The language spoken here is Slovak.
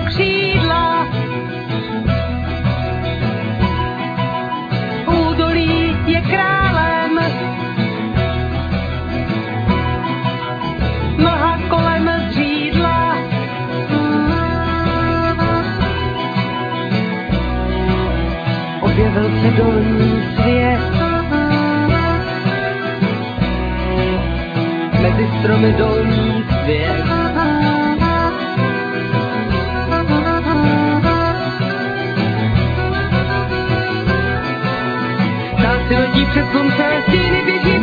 křídla. Údolí je králem, mlha kolem zřídla. Objevil se dolní svět, mezi stromy dolní svět. Ptáci letí před slunce, stíny běží